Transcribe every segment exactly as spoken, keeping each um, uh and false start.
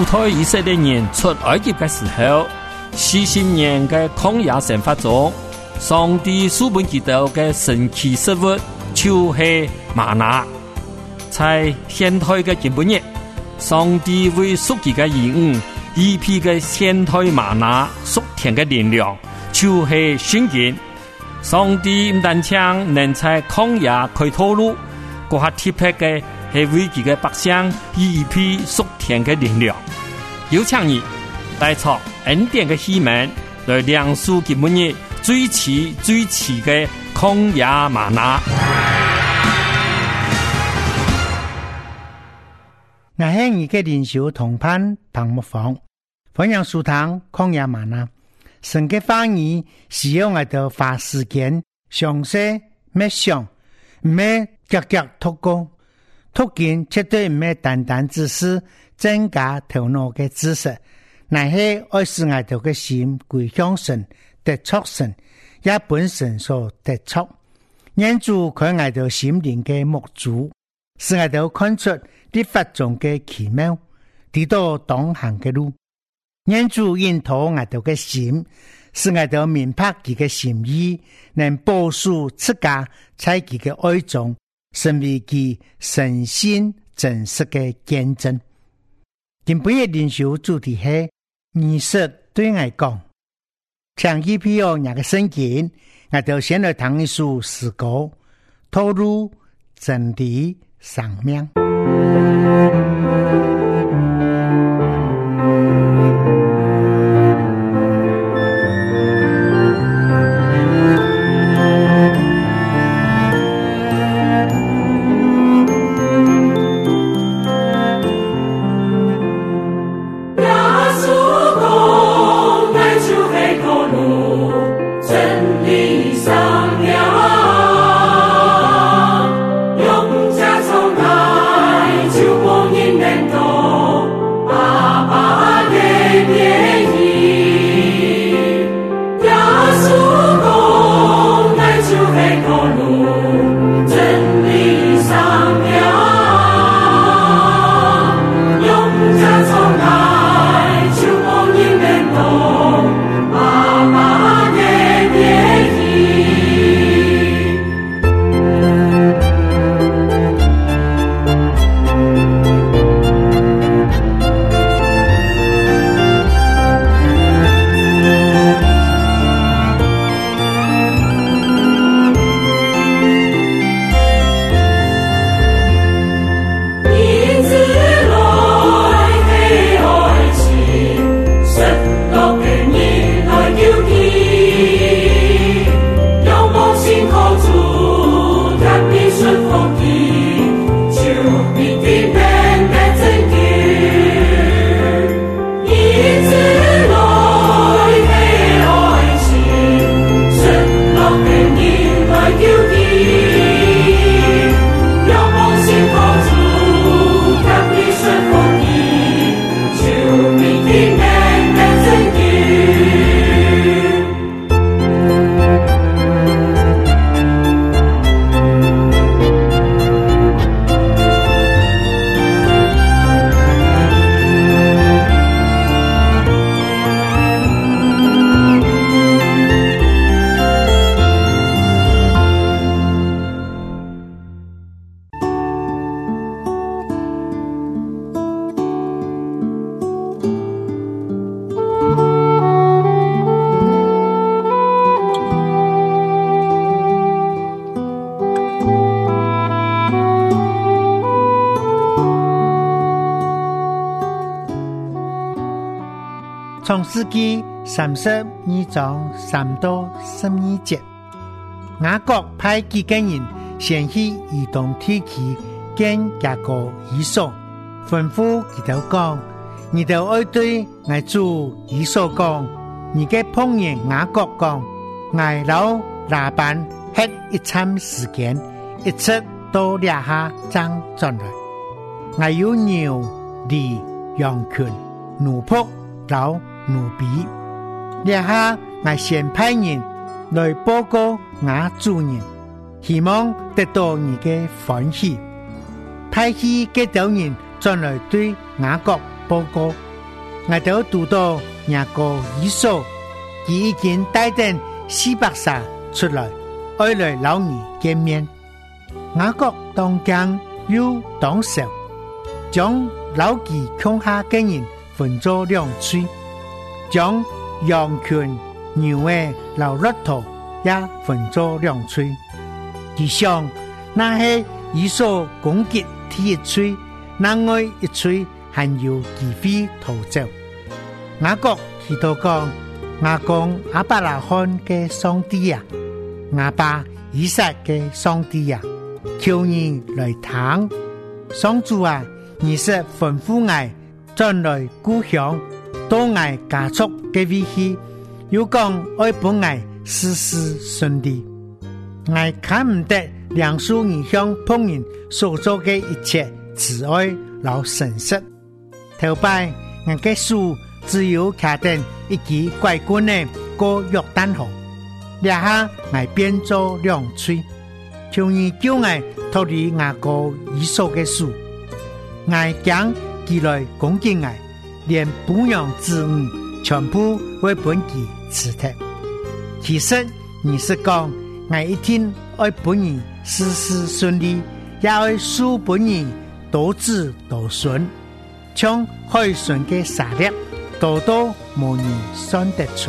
主推以色列人出埃及的时候，四十年的曠野生活中，上帝赐本基督的神奇食物就是玛拿。在现代的今日，上帝为属己的兒女一批的現代瑪拿屬天的力量，就是聖經。上帝唔單止能在曠野開道路，嗰下特別嘅係為佢嘅百姓一批屬天的力量。有請你帶出恩典嘅希望，來亮出今日最遲最遲嘅曠野瑪拿。 我係你嘅靈修同伴彭木房，歡迎收聽曠野嗎哪。神嘅話語需要我哋花時間詳細默想，唔係急急禱告，禱經絕對唔係單單只是增加頭腦嘅知識，乃係愛使我哋嘅心歸向神，得着神，也本神所得着。願主佢我哋心靈嘅目珠，使我哋看出律法中嘅奇妙，知道當行嘅路。願主引導我哋嘅心，使我哋明白佢嘅心意，能保守自家在佢嘅愛中，成為佢神性真實嘅見證。今本日靈修主題係儀式對我講，請依譬如那個聖經，我哋先來談一首詩歌，透露真理生命。創世記三十二章三到十二節，雅各派幾個人先去移動地區見雅各以掃，吩咐佢哋講：你哋愛對我主以掃講，你嘅朋友雅各講，我老拉班吃一餐時間，一直到兩下爭轉來，我有牛、驢、羊群、奴僕、老奴婢，兩下我先派人來報告我主人，希望得到你嘅歡喜。派去嘅導人轉來對雅各報告， 我哋讀到雅各以掃，佢已經帶定四百殺出來，愛來老兒見面。雅各當驚又當笑，將老兒窮下嘅人分作兩喙，將羊群牛嘅老駱駝也分作兩喙。佢想那係以掃攻擊第一喙，另外一喙還有機會逃走。雅各祈禱講：我講亞伯拉罕嘅上帝啊，亞爸以撒嘅上帝啊，求你來聽。上主啊，你是吩咐我轉來故鄉，到我家族嘅位去，又講愛本我事事順利。我看唔得梁樹你向朋友所做嘅一切慈愛老誠實。頭擺我嘅書只有卡定一支拐棍的過約旦河，兩下我變做兩喙，求你叫我脫離雅各以掃嘅手，我將佢來攻擊我，連哺養之恩全部為本己辭退。其實你是講我一天愛本人事事順利，也愛恕本人多子多孫，像海順嘅沙粒，多多無人算得出。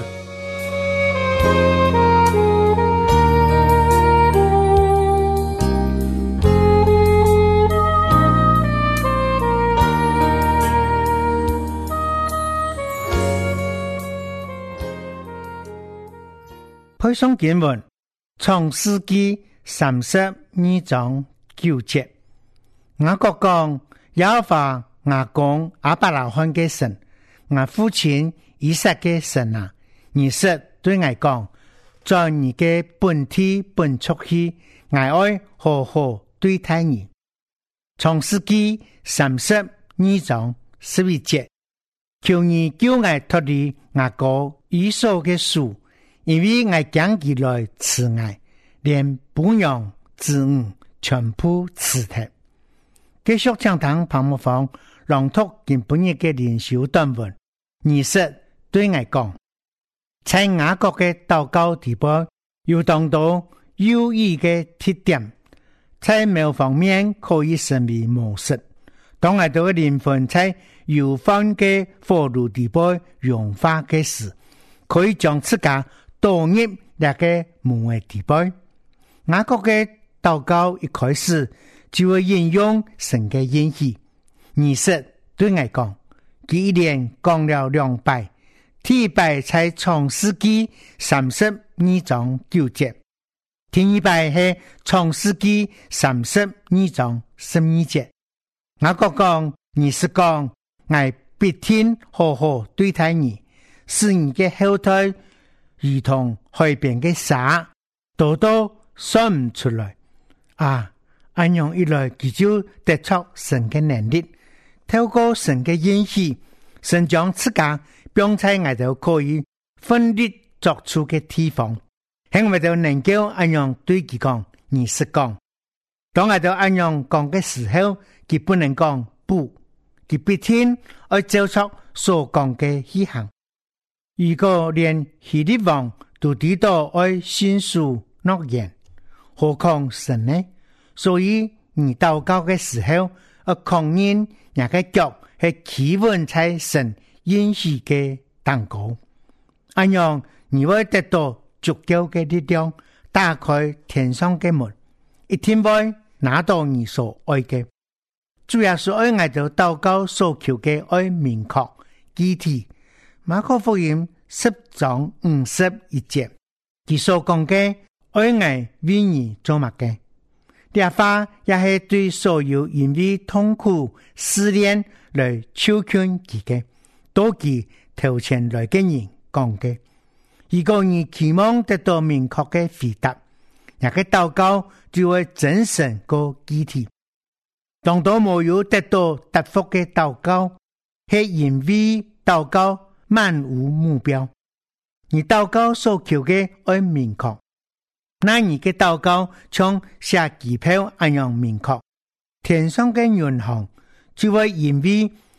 配上經文，創世紀三十二章九節，雅各講耶和華我講亞伯拉罕嘅神，我父親以撒嘅神啊，你說對我講，在你嘅本體本出去，我愛好好對待你。創世紀三十二章十一節，求你叫我脫離雅各以掃嘅手，因為我將佢來慈愛，連哺養之恩全部辭退。繼續講堂旁木房朗讀今本日嘅靈修短文，你說對我講，在雅各嘅禱告地步，有當到有意嘅特點，在某方面可以成為模式。當我哋嘅靈魂在有方嘅火爐地步融化嘅時，可以將自家導入那個門嘅地步。雅各嘅禱告一開始就會引用神嘅應許，你說對我講，佢一連講了兩拜，第一拜在創世紀三十二章九節，第二拜係創世紀三十二章十二節。雅各講，你是講我必天好好對待你，使你嘅後代如同海邊嘅沙，多多算唔出來啊！按樣一來，佢就得出神嘅能力，透過神嘅應許，神將自家放在我哋可以分力作出嘅地方，喺我哋能夠按樣對佢講，你是講。當我哋按樣講嘅時候，佢不能講不，佢必聽而照出所講嘅去行。如果連希律王都知道愛信守諾言，何況神呢？所以你禱告嘅時候，要確認那個腳係企穩在神應許嘅當中，咁樣你會得到足夠嘅力量，打開天上嘅門，一定會拿到你所愛嘅。主要是愛我哋禱告所求嘅愛明確具體。馬可福音十章五十一節，佢所講嘅愛我為你做乜嘅？這話也是對所有因為痛苦試煉來求勸自己，多記頭前來嘅人講嘅。如果你期望得到明確嘅回答，那個禱告就會真誠個具體。當到沒有得到答覆嘅禱告，係因為禱告漫無目標。你禱告所求嘅愛明確。那你嘅禱告像寫機票一樣明確，天上嘅銀行就會因為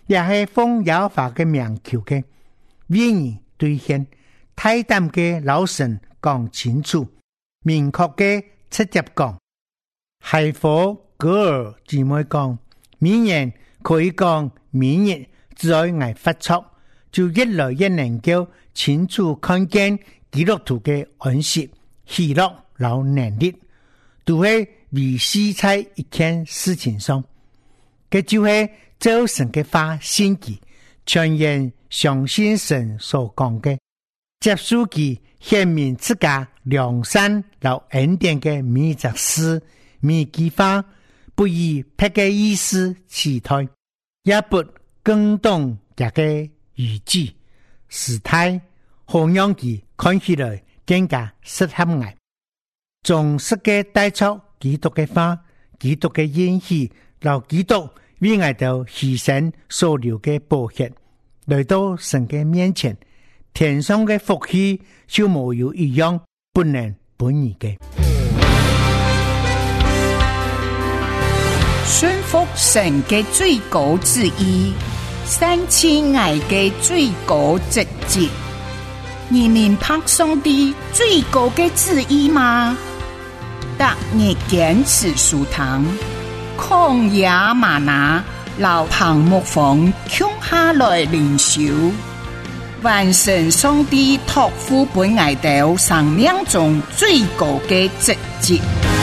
也是奉耶和華嘅名求嘅，為你兌現，大膽嘅老神講清楚，明確嘅直接講，係否哥兒姊妹講，明年可以講明日只要我發出，就越來越能夠清楚看見基督徒嘅安息、喜樂、老能力，都係維繫在一件事情上，佢就係做神嘅話信佢，全然相信神所講嘅，接受佢顯明自家良善老恩典嘅每一件事、每一句話，不以別嘅意思取代，也不更動一個語句、時態，好讓佢看起來更加適合我。從世界帶出基督嘅話、基督嘅應許，讓基督為我哋犧牲所流嘅寶血，來到神嘅面前，天上嘅福氣就冇有一樣不能本意嘅。 順服神嘅最高旨意，三千愛嘅最高職責，你明白上帝最高嘅旨意嗎？答你堅持書堂，曠野嗎哪，老彭木房共下來靈修，完成上帝託付本愛道生命中最高嘅職責。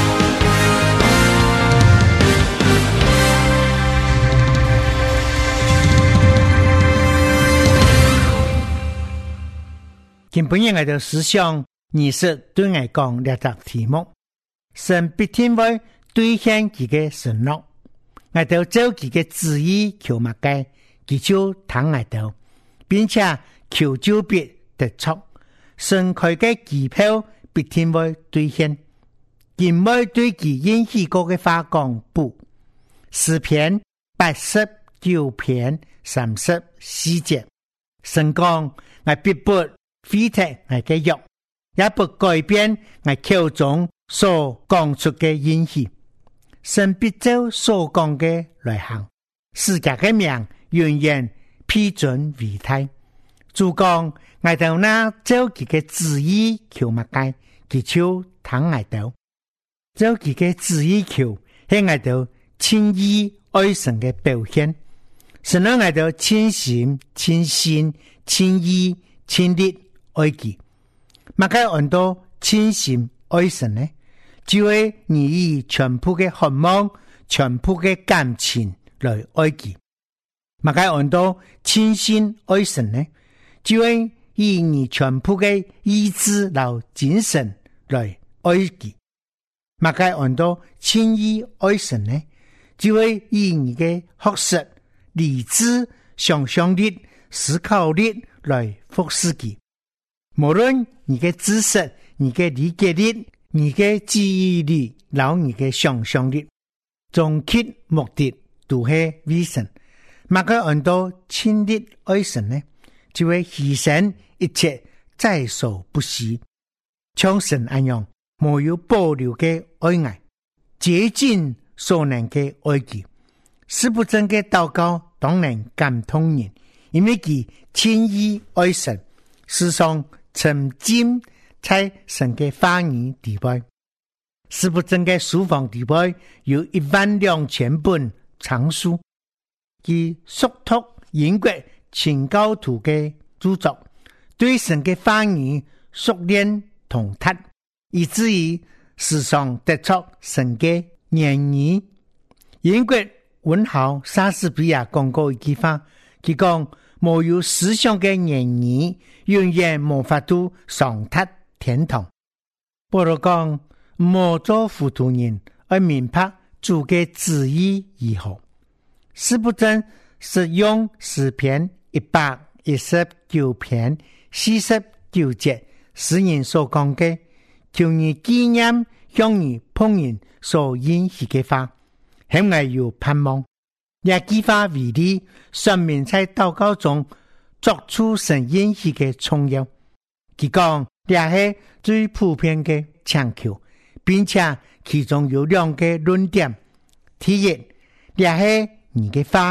今本日我哋思想，而是對我講兩隻題目。神必定會兌現佢嘅承諾，我哋做佢嘅旨意求乜嘅，佢就聽我哋，並且求就必得出。神佢嘅機票必定會兌現，唔會對佢應許過嘅話講不。詩篇八十九篇三十四節，神講我必不廢棄我嘅約，也不改變我口中所講出嘅應許。神必照所講嘅來行，世界嘅名永遠批准為大。主講我哋那照佢嘅旨意求乜嘅，佢就聽我哋。照佢嘅旨意求，係我哋親意愛神嘅表現。神讓我哋親心、親心、親意、親力愛佢。乜嘅按到親心愛神呢？就係你以全部嘅渴望、全部嘅感情來愛佢。乜嘅按到親心愛神呢？就係以你全部嘅意志和精神來愛佢。乜嘅按到親意愛神呢？就係以你嘅學識、理智、想象力、思考力來服侍佢。無論你嘅知識、你嘅理解力、你嘅記憶力，然後你嘅想象力，終極目的都係為神。乜個按到親力愛神呢？就會犧牲一切，在所不惜，像神一樣，沒有保留嘅愛愛，竭盡所能嘅愛佢。使不真嘅禱告當然感動人，因為佢親意愛神，時常沉浸在神嘅話語地位。使不真嘅書房地位有一萬兩千本藏書，佢熟讀英國清教徒嘅著作，對神嘅話語熟練通達，以至於時常得出神嘅言語。英國文豪莎士比亞講過一句話，佢講沒有思想嘅言語，永遠無法度上達天堂。保羅講，莫做糊塗人，而明白主嘅旨意如何。使不真是用詩篇一百一十九篇四十九節詩人所講嘅，求你紀念向你僕人所應許嘅話，向我有盼望。也激發為例，說明在禱告中作出神應許嘅重要。佢講，也係最普遍嘅請求，並且其中有兩個論點。第一，也係你嘅話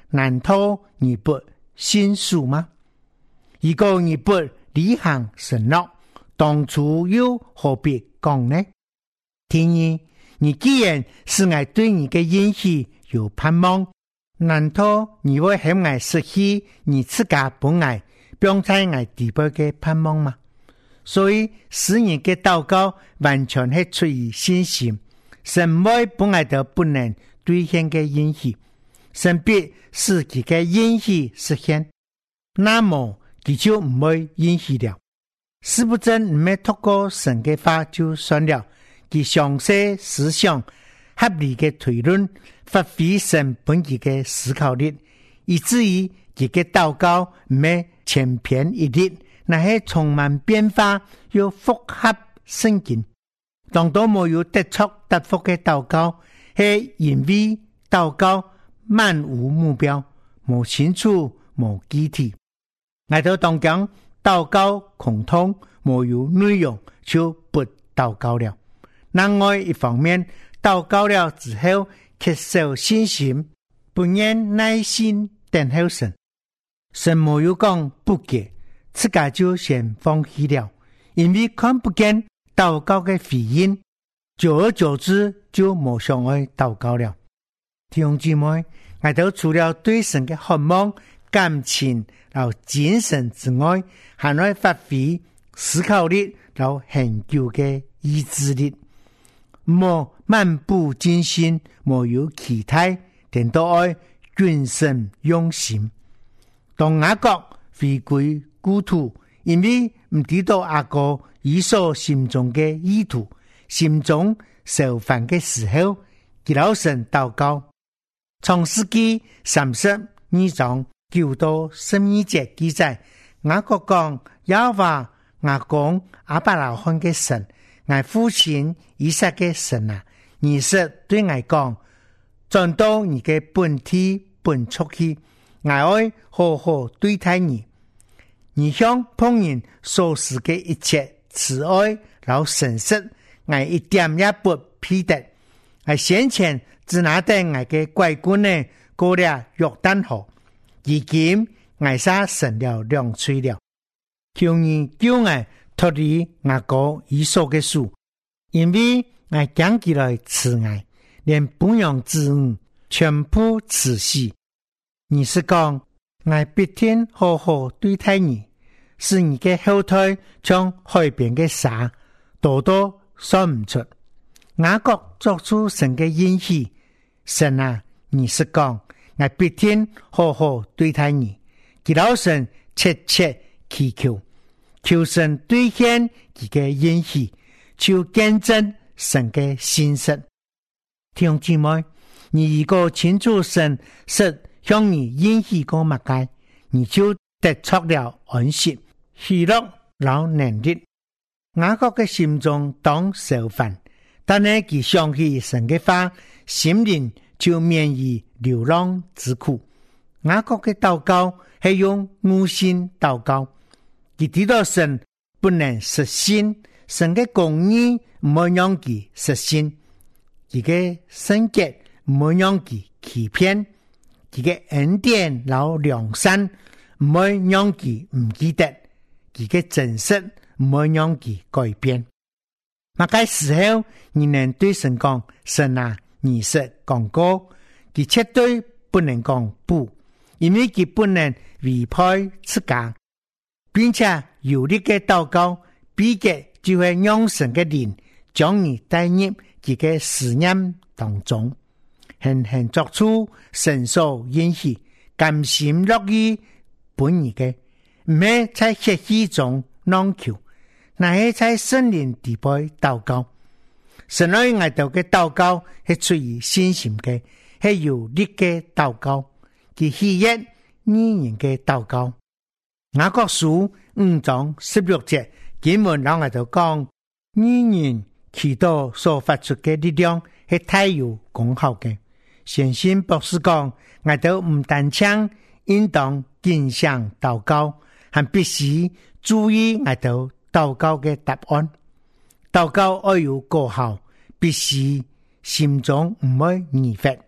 難道你不信主嗎？如果你不履行承諾，當初又何必講呢？第二，你既然是我對你嘅應許有盼望，難道你會向我失去你自家本愛並在我地步嘅盼望嗎？所以使你嘅禱告完全係出於信心，神會本愛的不能兌現嘅應許，神必使其嘅應許實現，那麼佢就唔會應許了。是不真唔係透過神嘅話就算了，佢詳細思想合理嘅推論，發揮神本己嘅思考力，以至於佢嘅禱告唔係千篇一律，那係充滿變化又複合聖經。當都沒有得出得福嘅禱告，係因為禱告漫無目標，無清楚，無具體。我到當講禱告空通，沒有內容就不禱告了。另外一方面，禱告了之後缺少信心，不願耐心等候神，神沒有講不給，自家就先放棄了，因為看不見禱告的回應，久而久之就沒想愛禱告了。弟兄姊妹，我都除了對神的渴望、感情和精神之外，還會發揮思考力和研究的意志力。莫漫不經心，莫有期待，但都愛謹慎用心。當雅各回歸故土，因為唔知道雅各以所心中嘅意圖，心中受煩嘅時候，佢老神禱告。創世記三十二章九到十二節記載，雅各講耶和華我講亞伯拉罕嘅神，我父親以撒嘅神啊，你是對我講，轉到你嘅本體本出去，我愛好好對待你。你向旁人所示嘅一切慈愛和誠實，我一點也不偏得。我先前只拿得我嘅乖官呢過了約旦河，如今我撒成了兩歲了。求你叫我脫離我哥以掃嘅手，因為我講起來慈愛，連本樣之物全部慈惜。你是講我必天好好對待你，是你嘅後腿像海邊嘅沙，多多算唔出。雅各作出神嘅應許，神啊，你是講我必天好好對待你，祈禱神切切祈求，求神兌現佢嘅應許，就見證神嘅信實。弟兄姊妹，你如果清楚神是向你應許過物嘅，你就得出了安息、喜樂、老能力。雅各嘅心中當受煩，但係佢想起神嘅話，心靈就免於流浪之苦。雅各嘅禱告係用悟性禱告，佢知道神不能實現，神嘅公義唔會讓佢實現，佢嘅聖潔唔會讓佢欺騙，佢嘅恩典和良善唔會讓佢唔記得，佢嘅真實唔會讓佢改變。那個時候，你能對神講：神啊，你是講過，佢絕對不能講不，因為佢不能違背自家，並且有力嘅禱告，必嘅就會讓神嘅靈將你帶入佢嘅思念當中，狠狠作出神所應許，甘心樂意本意嘅，唔係在血氣中囊求。那係在聖靈地背禱告，神愛我哋嘅禱告係出於信心嘅，係有力嘅禱告，佢喜悅義人嘅禱告。雅各書五章十六節經文讓我哋講，義人祈禱所發出嘅力量係太有功效嘅。相信博士講，我哋唔單槍應當謹想禱告，還必須注意我哋禱告嘅答案，禱告要有果效，必須心中唔會疑惑，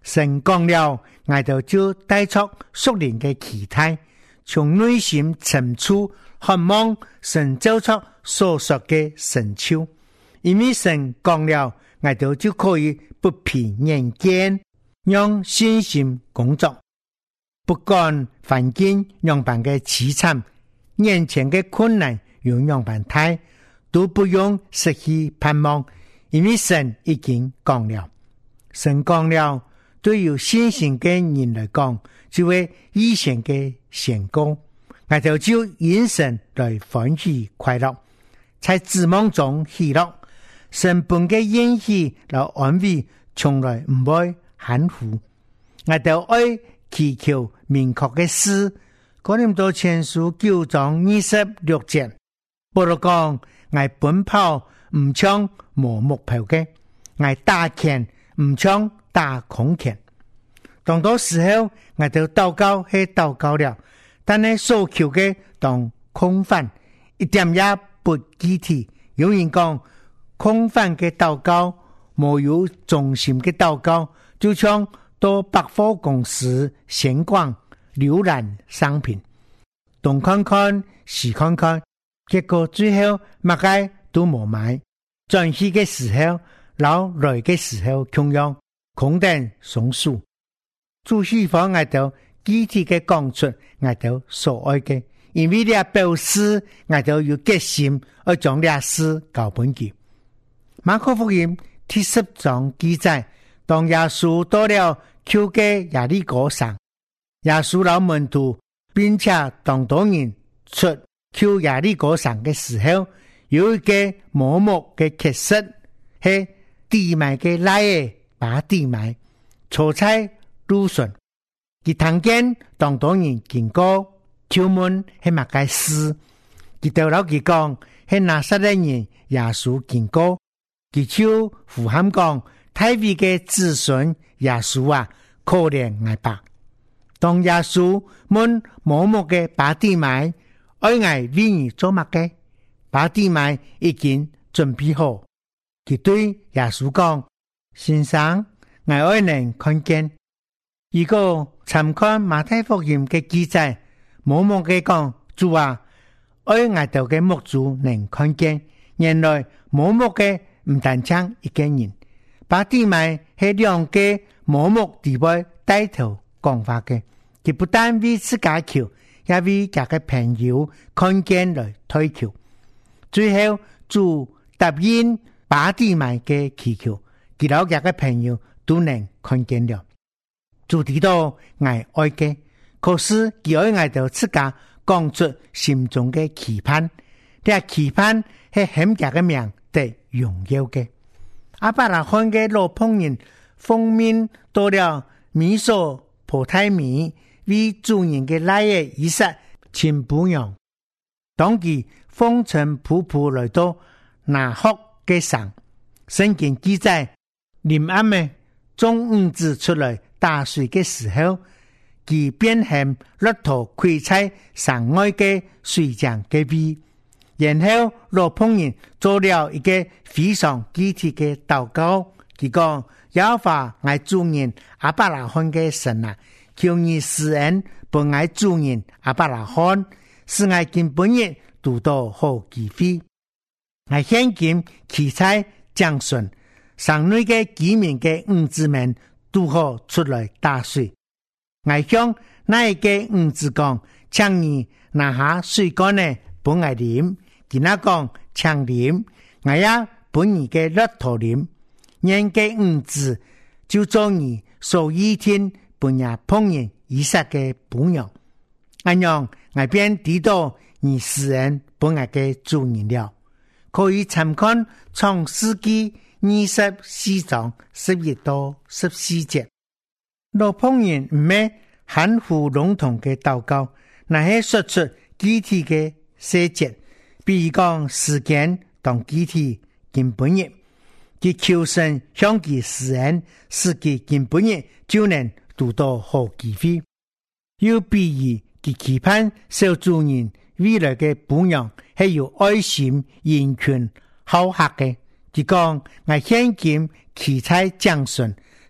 神講了，我哋就帶出屬靈嘅期待，從內心深處渴望神做出所說嘅成就。因為神講了，我哋就可以不疲眼見，用信心工作，不管環境樣般嘅淒慘，眼前嘅困難有樣般大，都不用失去盼望，因為神已經講了。神講了，對有信心嘅人來講，就會以前嘅宣告，我哋就因神來歡喜快樂，在指望中喜樂。神本嘅應許和安慰，從來唔會含糊。我哋愛祈求明確嘅事。哥林多前書九章二十六節，保羅講：我奔跑唔像無目標嘅，我打拳唔像打空拳。當到時候，我哋禱告係禱告了，但係所求嘅當空泛，一點也不具體。有人講，空泛嘅禱告，沒有中心嘅禱告，就像到百貨公司閒逛瀏覽商品，東看看西看看，結果最後乜嘢都冇買。轉去嘅時候，老來嘅時候同樣空等松樹。主希望我哋具體嘅講出我哋所愛嘅，因為呢表示我哋有決心而將呢事搞本記。馬可福音第十章記載，當耶穌到了丘嘅亞利哥山，耶穌老門徒並且當多人出丘亞利哥山嘅時候，有一個盲目嘅缺失，係地埋嘅拉嘅把地埋坐在路上，佢聽見當多人經過，就問係乜嘅事，佢對老佢講係拿撒勒人耶穌經過。佢就呼喊講：大衛嘅子孫耶穌啊，可憐我吧！當耶穌問盲目嘅巴底買，愛我為你做乜嘅？巴底買已經準備好，佢對耶穌講：先生，我愛能看見。如果參看馬太福音嘅記載，盲目嘅講主啊，愛我哋嘅目主能看見。原來盲目嘅唔單將一個人，巴底買係兩個盲目地位帶頭講法嘅，佢不但為自家求，也為家嘅朋友看見來推求。最後主答應巴底買嘅祈求，佢老家嘅朋友都能看見了。主知道愛愛嘅，可是佢愛愛到自家講出心中嘅期盼，呢期盼係很家嘅命得榮耀嘅。亞伯拉罕嘅老僕人奉命到了米索波太米，為主人嘅拉耶以撒親哺養。當佢風塵僕僕來到拿鶴嘅山，聖經記載臨暗嘅中午子出來打水嘅時候，佢便向駱駝跪在山外嘅水井嘅邊。然後老僕人做了一個非常具體嘅禱告，佢講：耶和華愛主人亞伯拉罕嘅神啊，求你施恩幫愛主人亞伯拉罕，使愛見本日讀到好機會。我現今期待將順上內嘅居民嘅五子們都好出來打水。我向那一個五子講：請你拿下水缸呢，幫我啉。佢那講請啉，我也本你嘅駱駝啉。人嘅五子就做你所一天本日烹人以撒嘅補養。安樣我便知道你施恩本日嘅主人了。可以參看創世紀二十四章十一到十四節。老僕人唔係含糊籠統嘅禱告，那係說出具體嘅細節。比如講時間當具體根本日，佢求神向佢施恩，使佢根本日就能讀到好機會。又比如佢期盼小主人未來嘅補養係有愛心、嚴權、好客嘅。佢講我現今期待將順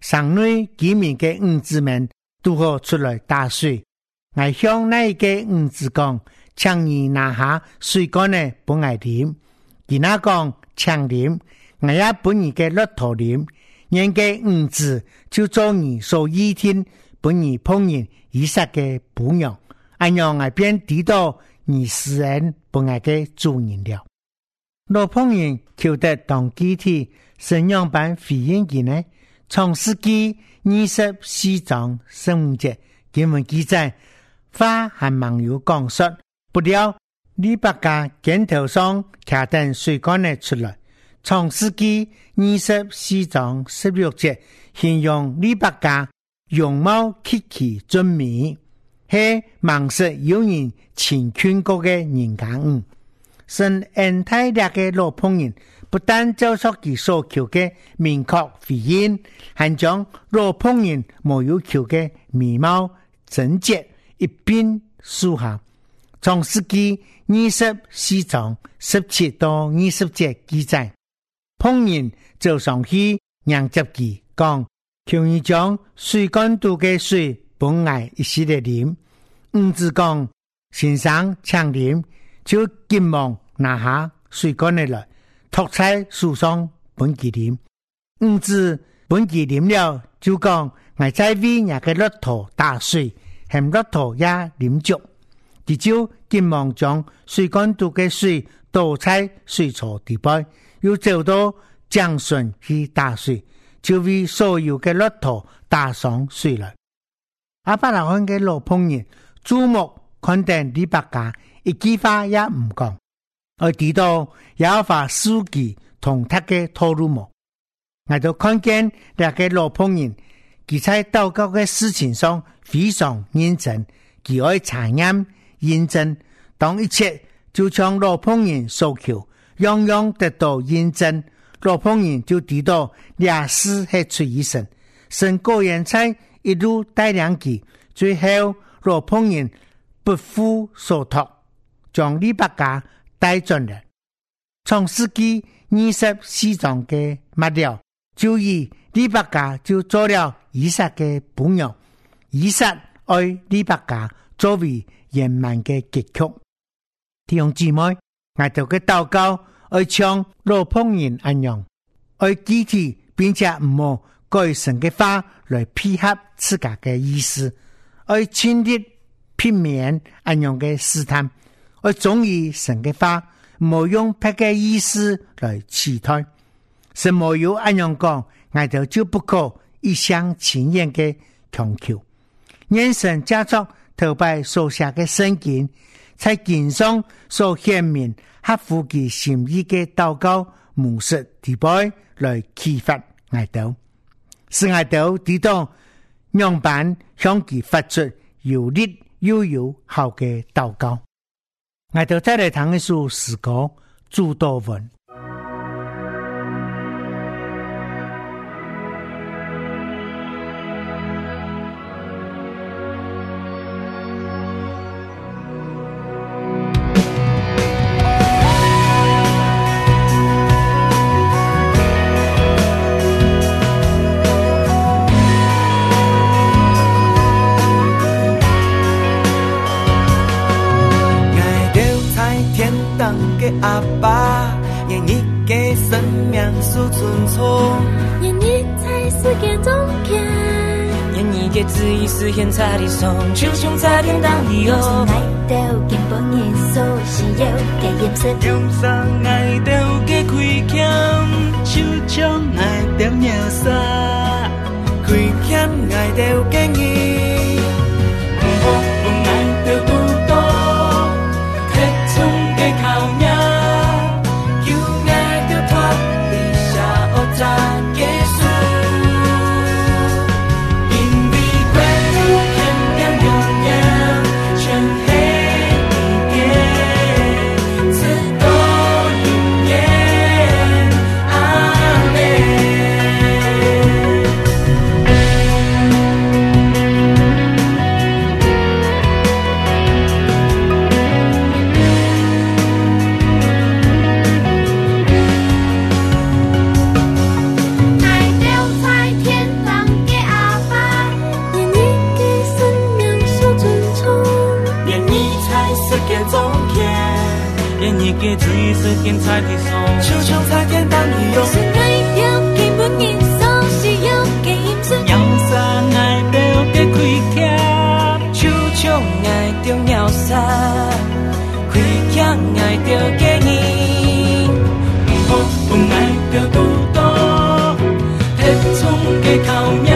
省内居民的儿子们都好出来打水。我向那一个儿子讲，请你拿下水缸呢，不爱啉。其他讲请啉，我也不你嘅骆驼啉。人嘅兒子就做你所依聽，本你碰人以撒嘅榜樣，按樣我便知道你世人本愛嘅主人了。羅碰人求得當基體，神樣版回應佢呢？創世記二十四章十五節經文記載，花和網友講說，不料利百加肩頭上卡等水管呢出來。創世記二十四章十六節形容利百加容貌極其俊美，係芒色有人前勸過嘅人間五。神恩待呢個羅碰人，不但照出其所求嘅明確回應，還將羅碰人沒有求嘅美貌整潔一並數下。創世記二十四章十七到二十節記載，碰人就上去讓接佢講，求你將水管度嘅水本來一時嚟啉。兒子講，先生請啉，就急忙拿下水管嚟來，托在樹上本佢啉。兒子本佢啉了，就講，我在為那個駱駝打水，嫌駱駝也啉足。佢就急忙將水管度嘅水倒在水槽底部，又走到江順去打水，就為所有嘅駱駝打上水來。亞伯拉罕嘅羅碰人注目看見利百加，一句話也唔講，而知道耶和華書記同他嘅套路冇。我就看見那個羅碰人，佢在禱告嘅事情上非常認真，佢愛查驗驗證，當一切就像羅碰人所求，樣樣得到驗證，羅碰人就知道倆事係出於神，神果然在一路帶領佢，最後羅碰人不負所託，將利百加帶進來。創世記二十四章嘅末了，就以利百加就做了以撒嘅榜樣，以撒愛利百加作為圓滿嘅結局。弟兄姊妹，我哋嘅禱告愛像羅碰人一樣，愛具體並且唔好改神嘅話來配合自家嘅意思，愛親力片面一樣嘅試探，愛忠於神嘅話，唔好用別嘅意思來取代。神冇有一樣講，我哋就不可一廂情願嘅強求。願神加作頭擺所寫嘅聖經，在經上所顯明合乎其心意嘅禱告模式地位來啟發我哋，使我哋知道樣板向其發出有力又有效嘅禱告。我哋再來談一首詩歌主禱文。 阿爸，願你嘅生命數存從， 願你在世界中間， 願你嘅旨意實現在地上，就像在天堂裏哦。 愛到根本耶穌是有嘅顏色， 用上愛到嘅開闢，就像愛到耶穌，開闢愛到嘅義，唔好唔愛到孤獨，客中嘅靠命。 是建在地上，手唱彩电当你用。是爱着基本元素，是要嘅因素。养生爱着嘅开窍，手唱爱着鸟杀，开腔爱着嘅音，唔好唔爱着孤独，铁冲嘅口命。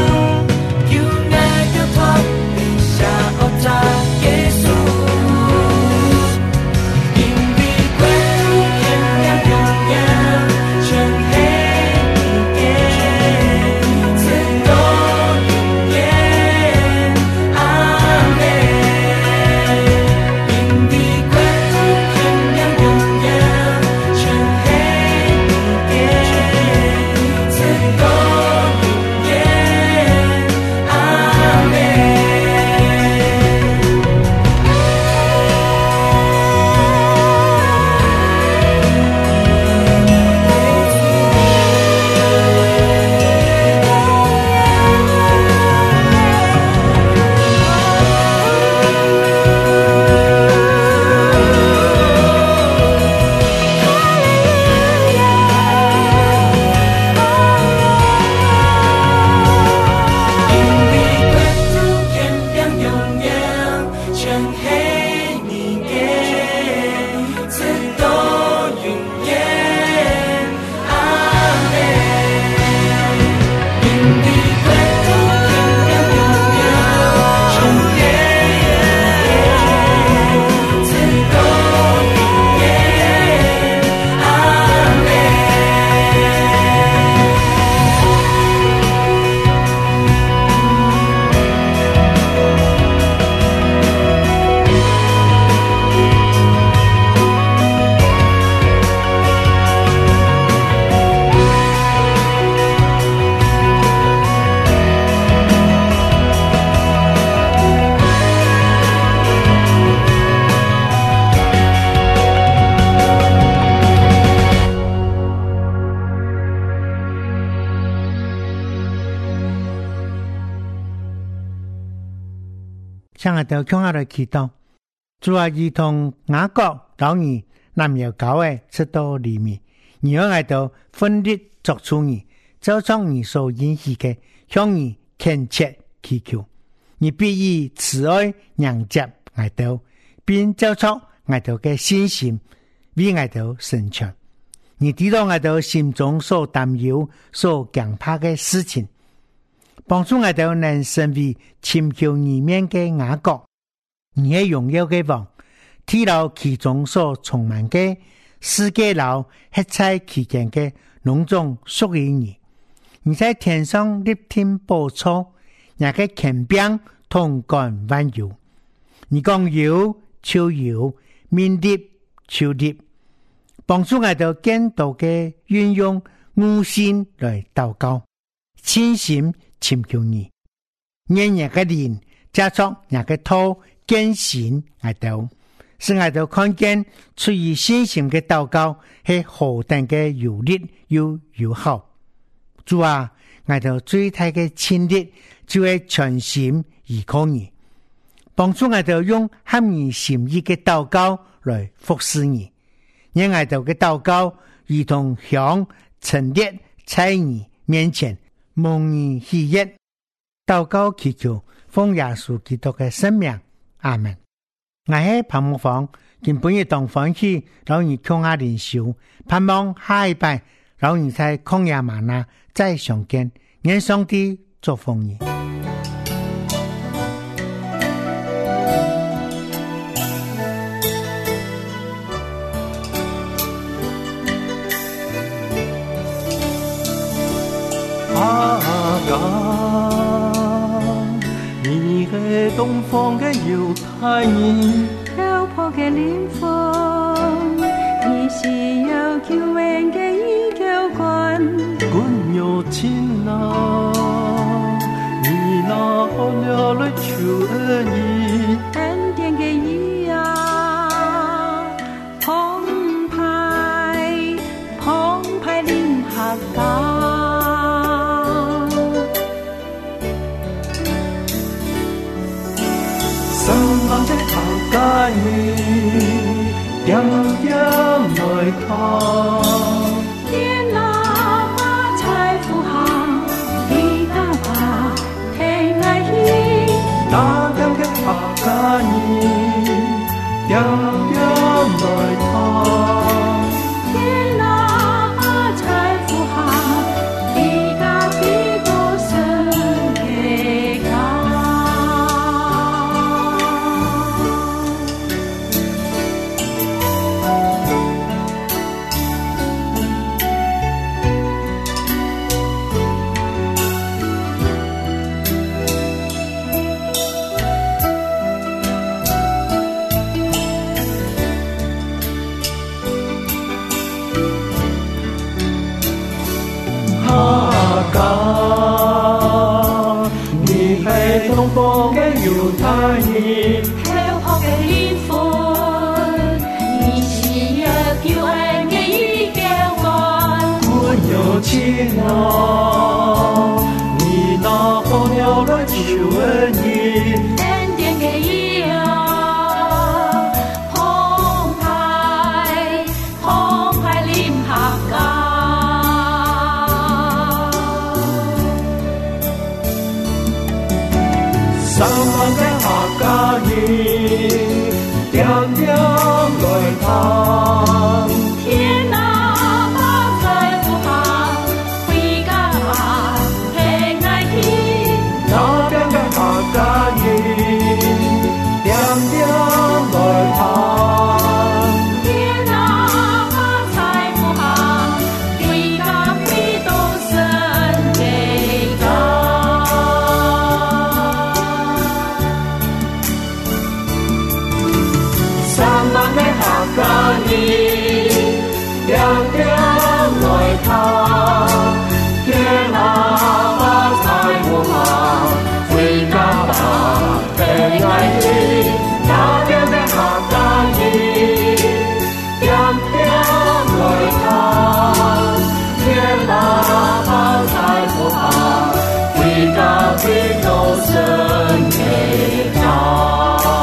向下頭向下來祈禱，主啊，兒童雅各老兒南搖教會出到裏面，而向下頭分裂作出你，就將你所允許嘅向你懇切祈求，你必以慈愛迎接下頭，並就出下頭嘅信心為下頭成全。你知道下頭心中所擔憂、所驚怕嘅事情。幫助我哋能成為尋求你面嘅雅各，你係榮耀嘅王，睇到其中所充滿嘅世界樓，一切其間嘅隆重屬於你。你在天上立天寶座，也嘅權柄統幹萬有。你講有就有，命立就立，幫助我哋見到嘅運用悟性來禱告，清心。尋求你，年日嘅靈加速日嘅土堅信愛到，使愛到看見出於信心嘅禱告係何等嘅有力又有效。主啊，愛到最大嘅親力就係全心依靠你，幫助愛到用合你心意嘅禱告來服侍你，讓愛到嘅禱告如同響陳列在你面前。蒙你喜悅，禱告祈求，奉耶穌基督嘅聖名，阿門。我喺泡沫房，今本日當歡喜，老你共下靈修，盼望下一拜，老你在曠野嗎哪再相見，願上帝祝福你。 你係東方嘅猶太人， 漂泊嘅靈魂，你是有救援嘅依靠官， 君有情啊，你拿了來求恩義， 恩典嘅義啊，澎湃澎湃臨下港。 在後街面，點點來堂。 天哪，把财富行，你那把天爱意， 那两个客家人，点点来谈。 天哪，把财富行，你那比多生给他。 东方的猶太人， 幸福嘅靈魂，你是有救恩嘅依舊愛。 我有情啊，你那放了來求恩義， 恩典嘅意啊，澎湃澎湃臨客家。 三萬的客家人，點點來談。 天哪，把財富行，回家平安喜。 那邊的客家人，點點來談。 天哪，把財富行，回家必都神給他。 三萬的客家人，點點來談。天哪，把財富行，回家吧，平安喜。那邊的客家人，點點來談。天哪，把財富行，回家必都神給他。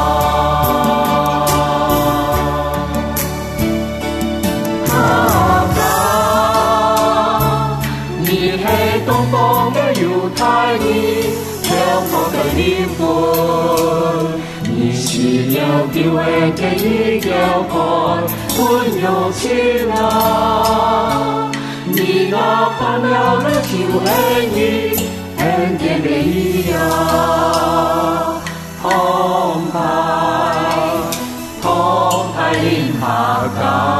東方的猶太人，幸福的靈魂，你是有救恩的依舊愛，溫柔情啊，你那放了的救恩義，恩典的義啊，澎湃澎湃臨客家。